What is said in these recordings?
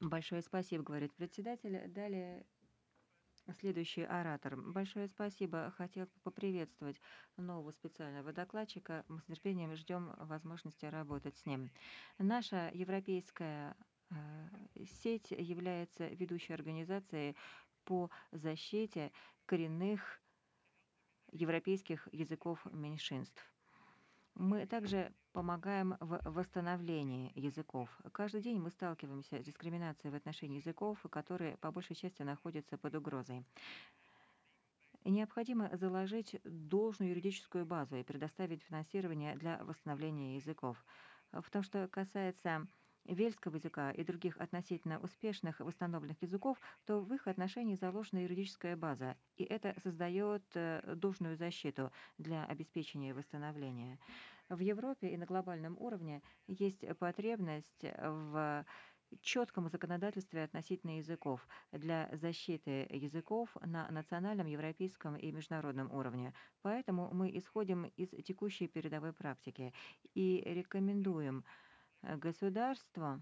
Большое спасибо, говорит председатель. Далее следующий оратор. Большое спасибо. Хотел бы поприветствовать нового специального докладчика. Мы с нетерпением ждем возможности работать с ним. Наша европейская сеть является ведущей организацией по защите коренных европейских языков меньшинств. Мы также помогаем в восстановлении языков. Каждый день мы сталкиваемся с дискриминацией в отношении языков, которые по большей части находятся под угрозой. Необходимо заложить должную юридическую базу и предоставить финансирование для восстановления языков. В том, что касается вельского языка и других относительно успешных восстановленных языков, то в их отношении заложена юридическая база, и это создает должную защиту для обеспечения восстановления. В Европе и на глобальном уровне есть потребность в четком законодательстве относительно языков для защиты языков на национальном, европейском и международном уровне. Поэтому мы исходим из текущей передовой практики и рекомендуем государству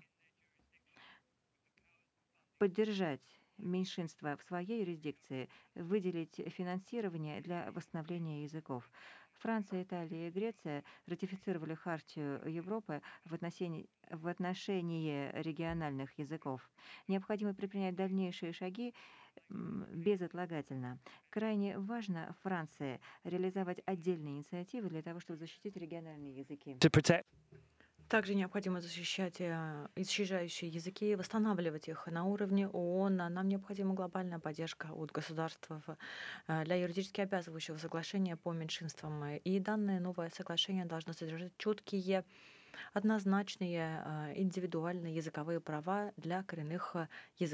поддержать меньшинства в своей юрисдикции, выделить финансирование для восстановления языков. Франция, Италия и Греция ратифицировали Хартию Европы в отношении региональных языков. Необходимо предпринять дальнейшие шаги безотлагательно. Крайне важно Франции реализовать отдельные инициативы для того, чтобы защитить региональные языки. to protect Также необходимо защищать исчезающие языки и восстанавливать их на уровне ООН. Нам необходима глобальная поддержка от государств для юридически обязывающего соглашения по меньшинствам. И данное новое соглашение должно содержать четкие, однозначные, индивидуальные языковые права для коренных языков.